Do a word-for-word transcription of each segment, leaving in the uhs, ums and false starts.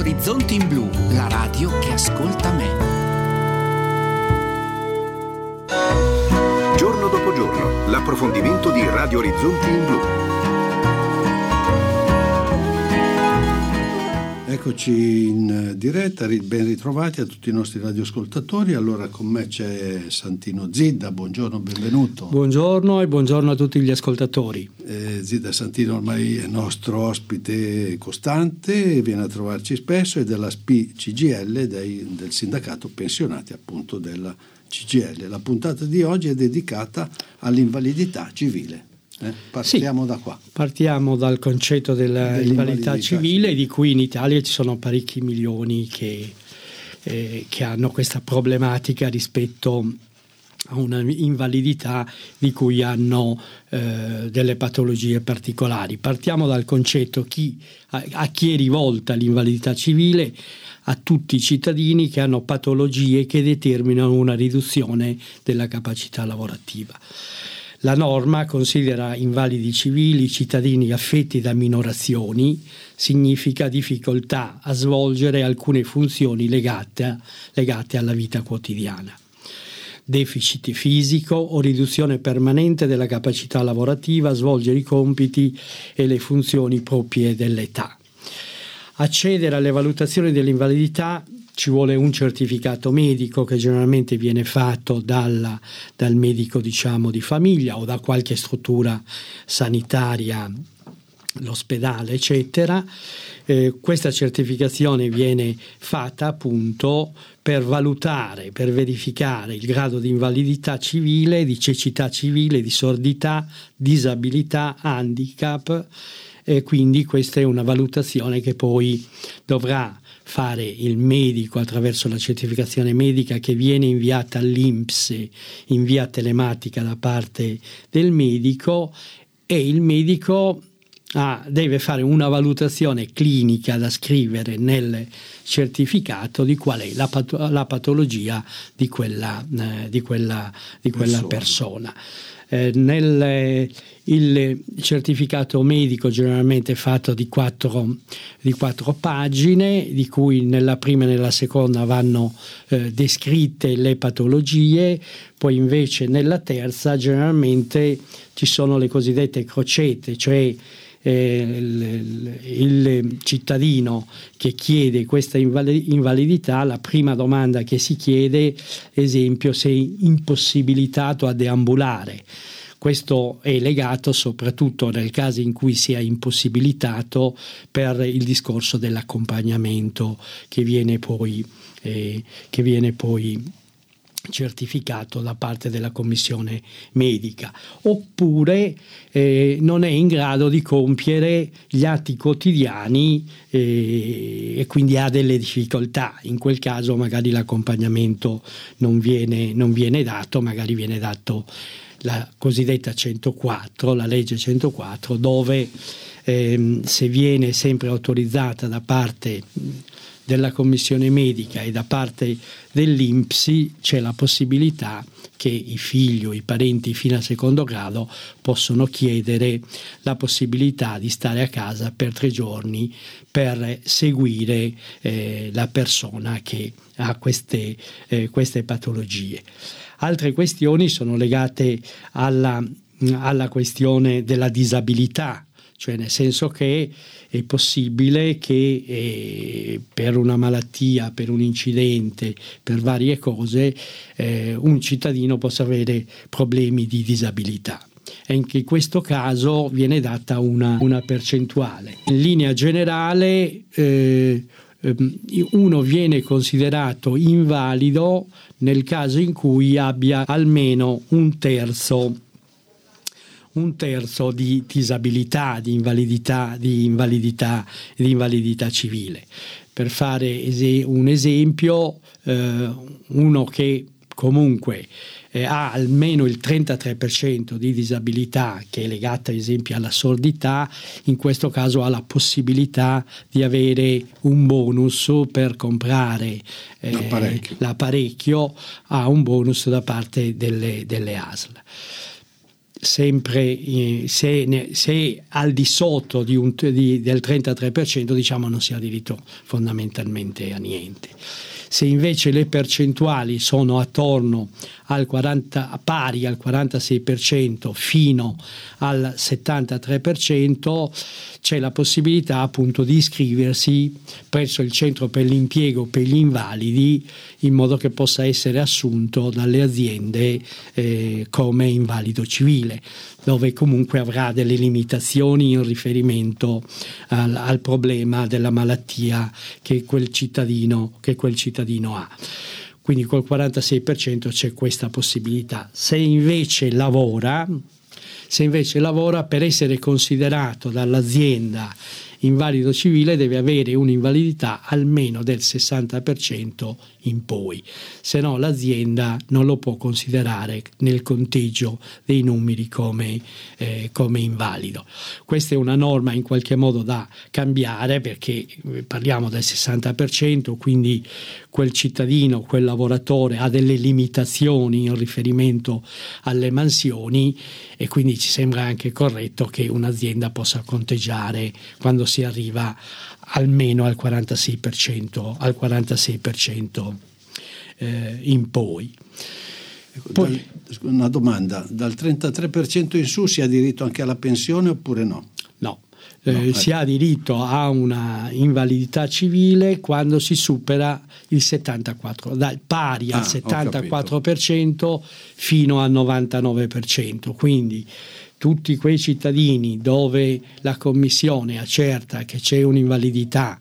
Orizzonti in Blu, la radio che ascolta me. Giorno dopo giorno, l'approfondimento di Radio Orizzonti in Blu. Eccoci in diretta, ben ritrovati a tutti i nostri radioascoltatori. Allora con me c'è Santino Zidda, buongiorno, benvenuto. Buongiorno e buongiorno a tutti gli ascoltatori. Eh, Zidda Santino ormai è nostro ospite costante, viene a trovarci spesso, è della S P I C G I L, dei, del sindacato pensionati appunto della C G I L. La puntata di oggi è dedicata all'invalidità civile. Eh, partiamo sì, da qua. Partiamo dal concetto dell'invalidità civile, di cui in Italia ci sono parecchi milioni che, eh, che hanno questa problematica rispetto a una invalidità di cui hanno eh, delle patologie particolari. Partiamo dal concetto chi, a, a chi è rivolta l'invalidità civile: a tutti i cittadini che hanno patologie che determinano una riduzione della capacità lavorativa. La norma considera invalidi civili cittadini affetti da minorazioni, significa difficoltà a svolgere alcune funzioni legate, legate alla vita quotidiana. Deficit fisico o riduzione permanente della capacità lavorativa a svolgere i compiti e le funzioni proprie dell'età. Accedere alle valutazioni dell'invalidità ci vuole un certificato medico che generalmente viene fatto dal, dal medico, diciamo, di famiglia o da qualche struttura sanitaria, l'ospedale, eccetera. Eh, questa certificazione viene fatta appunto per valutare, per verificare il grado di invalidità civile, di cecità civile, di sordità, disabilità, handicap. E quindi questa è una valutazione che poi dovrà fare il medico attraverso la certificazione medica che viene inviata all'I N P S in via telematica da parte del medico, e il medico ah, deve fare una valutazione clinica da scrivere nel certificato di qual è la, pat- la patologia di quella, eh, di quella, di quella persona. persona. Eh, nel, eh, il certificato medico generalmente è fatto di quattro, di quattro pagine, di cui nella prima e nella seconda vanno eh, descritte le patologie, poi invece nella terza generalmente ci sono le cosiddette crocette, cioè eh, il, il cittadino che chiede questa invalidità, la prima domanda che si chiede, esempio, se è impossibilitato a deambulare. Questo è legato soprattutto nel caso in cui sia impossibilitato per il discorso dell'accompagnamento che viene poi, eh, che viene poi certificato da parte della commissione medica, oppure eh, non è in grado di compiere gli atti quotidiani eh, e quindi ha delle difficoltà. In quel caso magari l'accompagnamento non viene, non viene dato, magari viene dato la cosiddetta centoquattro, la legge centoquattro, dove ehm, se viene sempre autorizzata da parte della commissione medica e da parte dell'I N P S, c'è la possibilità che i figli o i parenti fino al secondo grado possono chiedere la possibilità di stare a casa per tre giorni per seguire eh, la persona che ha queste, eh, queste patologie. Altre questioni sono legate alla, alla questione della disabilità, cioè nel senso che è possibile che eh, per una malattia, per un incidente, per varie cose, eh, un cittadino possa avere problemi di disabilità. E anche in questo caso viene data una, una percentuale. In linea generale eh, uno viene considerato invalido nel caso in cui abbia almeno un terzo un terzo di disabilità, di invalidità, di invalidità, di invalidità civile. Per fare ese- un esempio, eh, uno che comunque eh, ha almeno il trentatré per cento di disabilità, che è legata ad esempio alla sordità, in questo caso ha la possibilità di avere un bonus per comprare eh, l'apparecchio, l'apparecchio, ha un bonus da parte delle, delle A S L. sempre eh, se, ne, se al di sotto di un, di, del trentatré per cento, diciamo, non si ha diritto fondamentalmente a niente. Se invece le percentuali sono attorno al quaranta, pari al quarantasei per cento fino al settantatré per cento, c'è la possibilità appunto di iscriversi presso il centro per l'impiego per gli invalidi, in modo che possa essere assunto dalle aziende eh, come invalido civile, dove comunque avrà delle limitazioni in riferimento al, al problema della malattia che quel cittadino, che quel cittadino ha. Quindi col quarantasei per cento c'è questa possibilità. Se invece lavora, se invece lavora, per essere considerato dall'azienda invalido civile deve avere un'invalidità almeno del sessanta per cento in poi, se no l'azienda non lo può considerare nel conteggio dei numeri come, eh, come invalido. Questa è una norma in qualche modo da cambiare, perché parliamo del sessanta per cento, quindi quel cittadino, quel lavoratore ha delle limitazioni in riferimento alle mansioni, e quindi ci sembra anche corretto che un'azienda possa conteggiare quando si arriva almeno al quarantasei per cento, al quarantasei per cento eh, in poi. Poi dal, una domanda, dal trentatré per cento in su si ha diritto anche alla pensione oppure no? No. Eh, no, si ha diritto a una invalidità civile quando si supera il settantaquattro, dal pari ah, al settantaquattro per cento fino al novantanove per cento. Quindi tutti quei cittadini dove la commissione accerta che c'è un'invalidità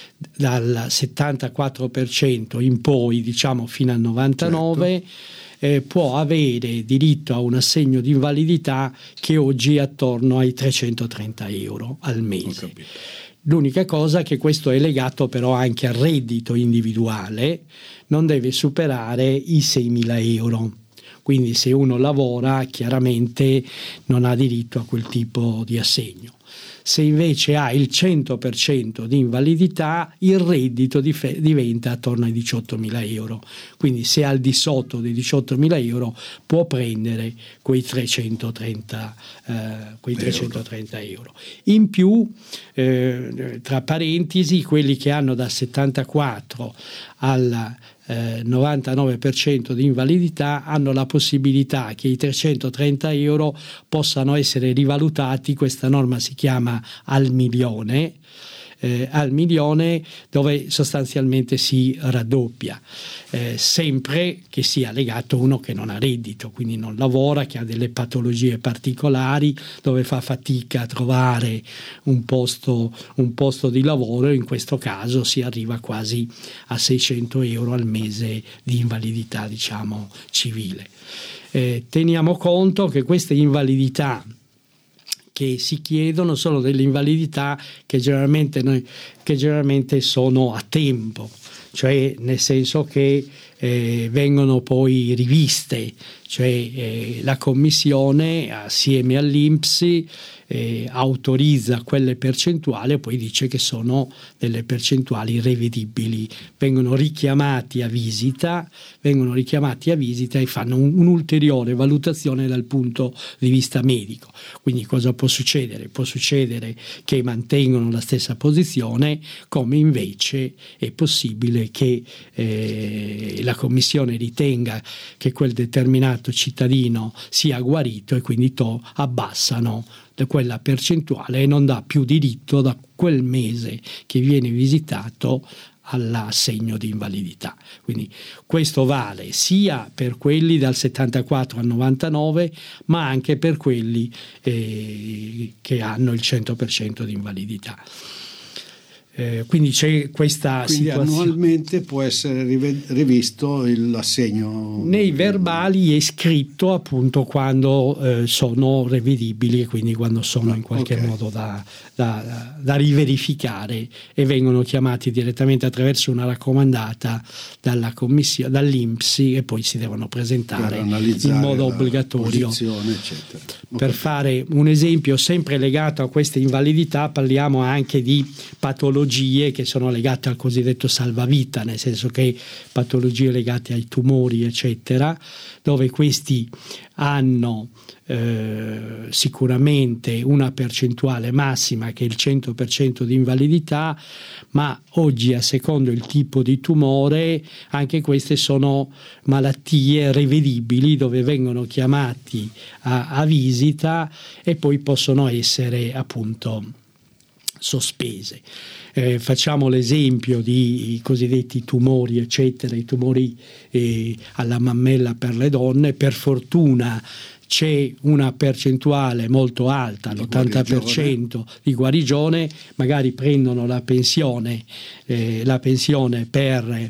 dal settantaquattro per cento in poi, diciamo fino al novantanove per cento, certo. eh, può avere diritto a un assegno di invalidità che oggi è attorno ai trecentotrenta euro al mese. L'unica cosa è che questo è legato però anche al reddito individuale, non deve superare i seimila euro. Quindi se uno lavora chiaramente non ha diritto a quel tipo di assegno. Se invece ha il cento per cento di invalidità, il reddito dif- diventa attorno ai diciottomila euro. Quindi se al di sotto dei diciottomila euro può prendere quei trecentotrenta, eh, quei trecentotrenta euro. In più, eh, tra parentesi, quelli che hanno dal settantaquattro al Eh, novantanove per cento di invalidità hanno la possibilità che i trecentotrenta euro possano essere rivalutati. Questa norma si chiama al milione, eh, al milione, dove sostanzialmente si raddoppia, eh, sempre che sia legato uno che non ha reddito, quindi non lavora, che ha delle patologie particolari, dove fa fatica a trovare un posto, un posto di lavoro. In questo caso si arriva quasi a seicento euro al mese di invalidità, diciamo, civile. Eh, teniamo conto che queste invalidità che si chiedono sono delle invalidità che generalmente, noi, che generalmente sono a tempo, cioè nel senso che eh, vengono poi riviste, cioè eh, la commissione assieme all'I N P S eh, autorizza quelle percentuali e poi dice che sono delle percentuali rivedibili, vengono richiamati a visita, vengono richiamati a visita e fanno un, un'ulteriore valutazione dal punto di vista medico. Quindi cosa può succedere? Può succedere che mantengono la stessa posizione, come invece è possibile che eh, la commissione ritenga che quel determinato cittadino sia guarito e quindi to abbassano quella percentuale e non dà più diritto da quel mese che viene visitato all'assegno di invalidità. Quindi questo vale sia per quelli dal settantaquattro al novantanove, ma anche per quelli eh, che hanno il cento per cento di invalidità. Eh, quindi c'è questa quindi situazione. Annualmente può essere rivisto l'assegno. Nei verbali è scritto appunto quando eh, sono rivedibili e quindi quando sono in qualche okay. modo da, da, da riverificare, e vengono chiamati direttamente attraverso una raccomandata dalla commissione, dall'I N P S, e poi si devono presentare in modo obbligatorio. Eccetera. Per okay. fare un esempio sempre legato a queste invalidità, parliamo anche di patologie patologie che sono legate al cosiddetto salvavita, nel senso che patologie legate ai tumori eccetera, dove questi hanno eh, sicuramente una percentuale massima che è il cento per cento di invalidità, ma oggi a secondo il tipo di tumore anche queste sono malattie rivedibili, dove vengono chiamati a, a visita e poi possono essere appunto sospese. Eh, facciamo l'esempio di i cosiddetti tumori eccetera, i tumori eh, alla mammella per le donne. Per fortuna c'è una percentuale molto alta, l'ottanta per cento di guarigione, magari prendono la pensione, eh, la pensione per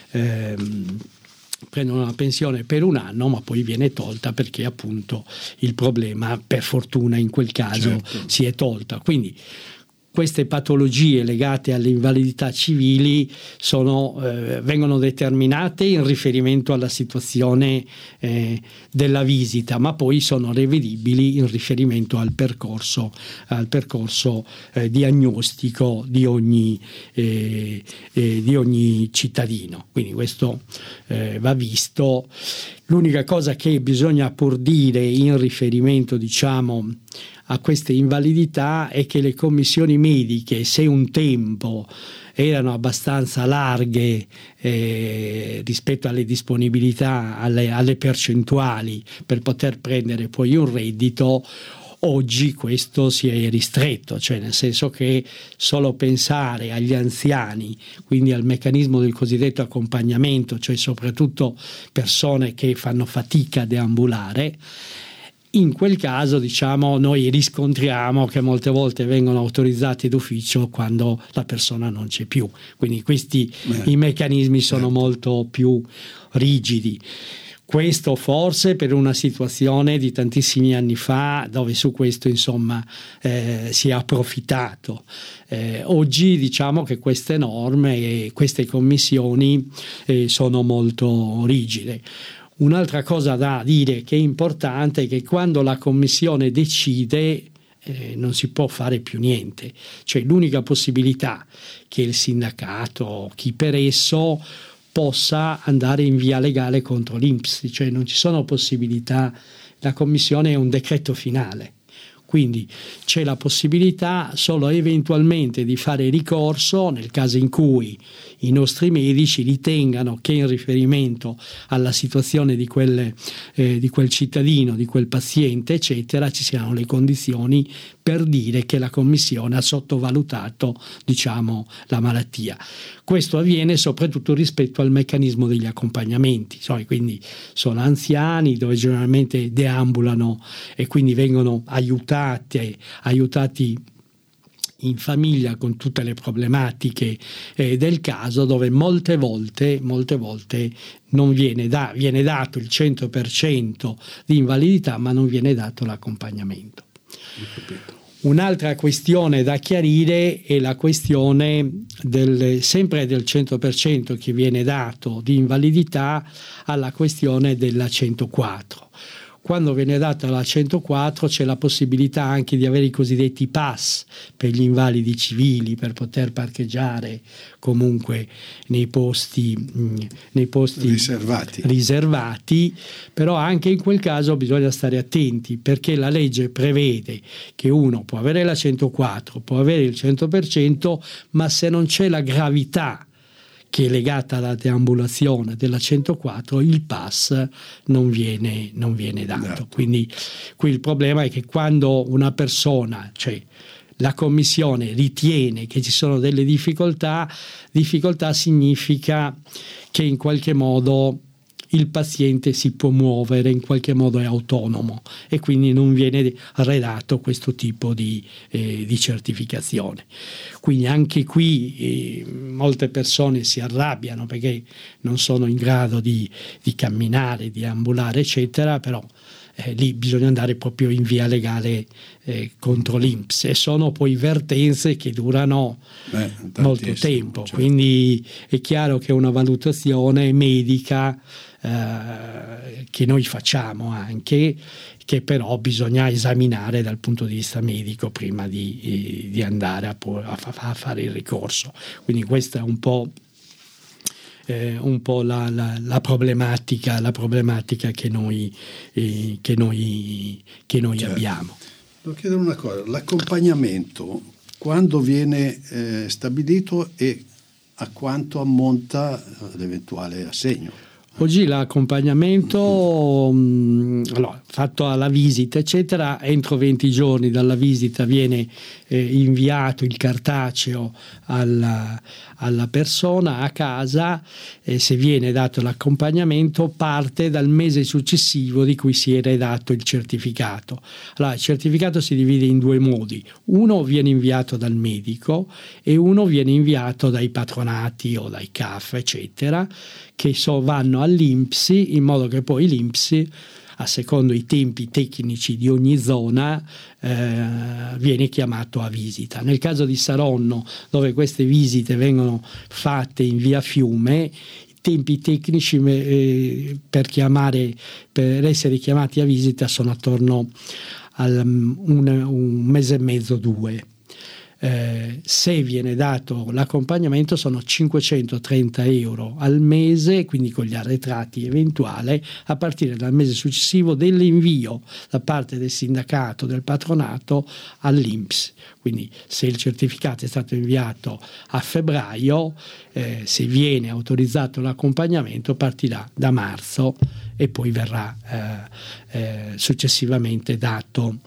ehm, prendono la pensione per un anno, ma poi viene tolta perché appunto il problema per fortuna in quel caso certo. si è tolta. Quindi queste patologie legate alle invalidità civili sono, eh, vengono determinate in riferimento alla situazione eh, della visita, ma poi sono rivedibili in riferimento al percorso, al percorso eh, diagnostico di ogni, eh, eh, di ogni cittadino. Quindi questo eh, va visto. L'unica cosa che bisogna pur dire in riferimento, diciamo, a queste invalidità è che le commissioni mediche, se un tempo erano abbastanza larghe eh, rispetto alle disponibilità, alle, alle percentuali per poter prendere poi un reddito, oggi questo si è ristretto, cioè nel senso che solo pensare agli anziani, quindi al meccanismo del cosiddetto accompagnamento, cioè soprattutto persone che fanno fatica a deambulare, in quel caso diciamo noi riscontriamo che molte volte vengono autorizzati d'ufficio quando la persona non c'è più, quindi questi Beh, i meccanismi sono certo. molto più rigidi. Questo forse per una situazione di tantissimi anni fa, dove su questo insomma eh, si è approfittato. Eh, oggi diciamo che queste norme e queste commissioni eh, sono molto rigide. Un'altra cosa da dire che è importante è che quando la commissione decide eh, non si può fare più niente, cioè l'unica possibilità che il sindacato o chi per esso possa andare in via legale contro l'I N P S, cioè non ci sono possibilità, la commissione è un decreto finale, quindi c'è la possibilità solo eventualmente di fare ricorso nel caso in cui i nostri medici ritengano che in riferimento alla situazione di, quelle, eh, di quel cittadino, di quel paziente eccetera, ci siano le condizioni per dire che la commissione ha sottovalutato diciamo la malattia. Questo avviene soprattutto rispetto al meccanismo degli accompagnamenti, cioè, quindi sono anziani dove generalmente deambulano e quindi vengono aiutati, aiutati in famiglia con tutte le problematiche eh, del caso, dove molte volte, molte volte non viene, da, viene dato il cento per cento di invalidità, ma non viene dato l'accompagnamento. Un'altra questione da chiarire è la questione del, sempre del cento per cento che viene dato di invalidità alla questione della centoquattro. Quando viene data la centoquattro c'è la possibilità anche di avere i cosiddetti pass per gli invalidi civili, per poter parcheggiare comunque nei posti, nei posti riservati. riservati, però anche in quel caso bisogna stare attenti, perché la legge prevede che uno può avere la centoquattro, può avere il cento per cento, ma se non c'è la gravità che è legata alla deambulazione della centoquattro, il pass non viene, non viene dato. No. Quindi qui il problema è che quando una persona, cioè la commissione ritiene che ci sono delle difficoltà, difficoltà significa che in qualche modo il paziente si può muovere, in qualche modo è autonomo e quindi non viene redatto questo tipo di, eh, di certificazione. Quindi anche qui eh, molte persone si arrabbiano perché non sono in grado di, di camminare, di ambulare eccetera, però eh, lì bisogna andare proprio in via legale eh, contro l'I N P S, e sono poi vertenze che durano eh, molto tempo, certo. Quindi è chiaro che è una valutazione medica eh, che noi facciamo anche, che però bisogna esaminare dal punto di vista medico prima di, di andare a, a, a fare il ricorso. Quindi questa è un po', eh, un po' la, la, la problematica, la problematica che noi, eh, che noi, che noi certo. abbiamo. Devo chiedere una cosa: l'accompagnamento quando viene eh, stabilito e a quanto ammonta l'eventuale assegno? Oggi l'accompagnamento, mh, allora, fatto alla visita eccetera, entro venti giorni dalla visita viene eh, inviato il cartaceo alla, alla persona a casa, e se viene dato l'accompagnamento parte dal mese successivo di cui si è redatto il certificato. Allora, il certificato si divide in due modi: uno viene inviato dal medico e uno viene inviato dai patronati o dai C A F eccetera, che so, vanno all'I N P S, in modo che poi l'I N P S, a secondo i tempi tecnici di ogni zona, eh, viene chiamato a visita. Nel caso di Saronno, dove queste visite vengono fatte in via Fiume, i tempi tecnici eh, per chiamare, per essere chiamati a visita sono attorno a um, un, un mese e mezzo, due. Eh, se viene dato l'accompagnamento sono cinquecentotrenta euro al mese, quindi con gli arretrati eventuali, a partire dal mese successivo dell'invio da parte del sindacato, del patronato all'I N P S. Quindi se il certificato è stato inviato a febbraio, eh, se viene autorizzato l'accompagnamento partirà da marzo e poi verrà eh, eh, successivamente dato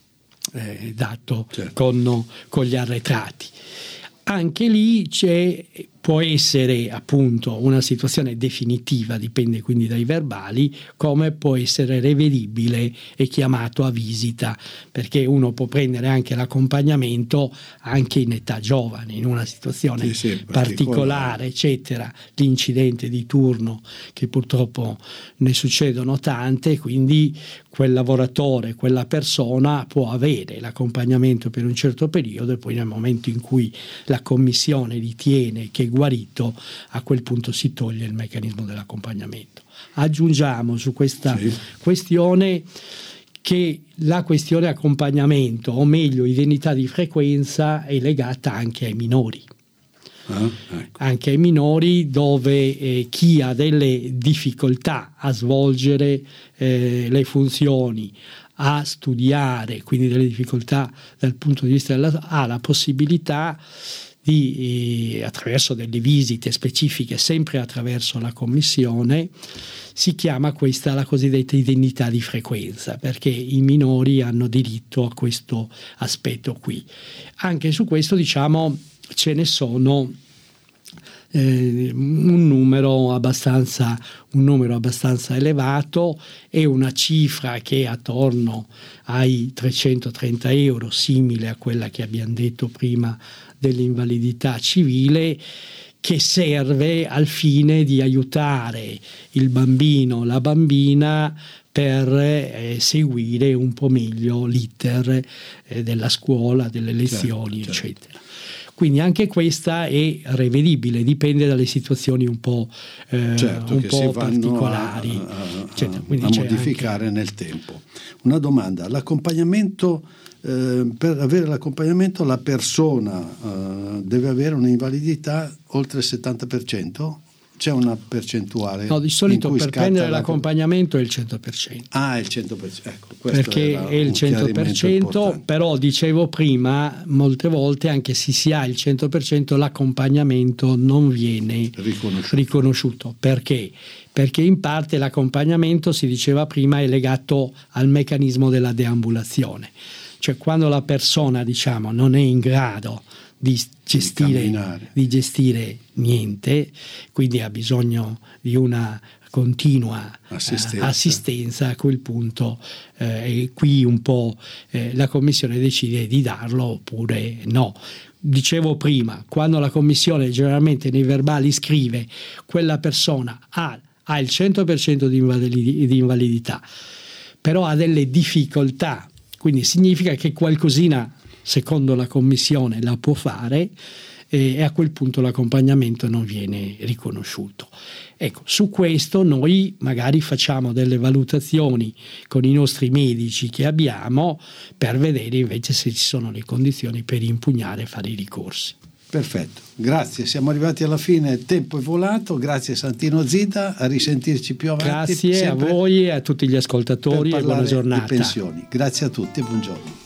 Eh, dato certo. con, con gli arretrati. Anche lì c'è, può essere appunto una situazione definitiva, dipende quindi dai verbali, come può essere revedibile e chiamato a visita, perché uno può prendere anche l'accompagnamento anche in età giovane, in una situazione sì, sì, particolare eccetera, l'incidente di turno, che purtroppo ne succedono tante, quindi quel lavoratore, quella persona può avere l'accompagnamento per un certo periodo, e poi nel momento in cui la commissione ritiene che è guarito, a quel punto si toglie il meccanismo dell'accompagnamento. Aggiungiamo su questa sì. questione che la questione accompagnamento, o meglio indennità di frequenza, è legata anche ai minori. Ah, ecco. Anche ai minori, dove eh, chi ha delle difficoltà a svolgere eh, le funzioni, a studiare, quindi delle difficoltà dal punto di vista della, ha la possibilità di, eh, attraverso delle visite specifiche, sempre attraverso la commissione, si chiama questa la cosiddetta indennità di frequenza, perché i minori hanno diritto a questo aspetto qui. Anche su questo, diciamo, ce ne sono eh, un numero abbastanza un numero abbastanza elevato, e una cifra che è attorno ai trecentotrenta euro, simile a quella che abbiamo detto prima dell'invalidità civile, che serve al fine di aiutare il bambino, la bambina, per eh, seguire un po' meglio l'iter eh, della scuola, delle lezioni, certo, certo. eccetera. Quindi anche questa è revedibile, dipende dalle situazioni un po', eh, certo, un che po' si particolari. A, a, cioè, a modificare anche nel tempo. Una domanda: l'accompagnamento, eh, per avere l'accompagnamento la persona eh, deve avere un'invalidità oltre il settanta per cento? C'è una percentuale? No, di solito per prendere l'accompagnamento è il cento per cento. Ah, il cento per cento. Ecco, perché è il cento per cento, però dicevo prima, molte volte anche se si ha il cento per cento l'accompagnamento non viene riconosciuto. riconosciuto. Perché? Perché in parte l'accompagnamento, si diceva prima, è legato al meccanismo della deambulazione. Cioè quando la persona, diciamo, non è in grado di gestire, di, di gestire niente, quindi ha bisogno di una continua assistenza, eh, assistenza a quel punto eh, e qui un po' eh, la commissione decide di darlo oppure no. Dicevo prima, quando la commissione generalmente nei verbali scrive quella persona ha, ha il cento per cento di, invalidi, di invalidità, però ha delle difficoltà, quindi significa che qualcosina, secondo la commissione, la può fare, e a quel punto l'accompagnamento non viene riconosciuto. Ecco, su questo noi magari facciamo delle valutazioni con i nostri medici che abbiamo per vedere invece se ci sono le condizioni per impugnare e fare i ricorsi. Perfetto, grazie, siamo arrivati alla fine, il tempo è volato, grazie Santino Zita, a risentirci più avanti. Grazie a voi e a tutti gli ascoltatori e buona giornata. Di pensioni. Grazie a tutti e buongiorno.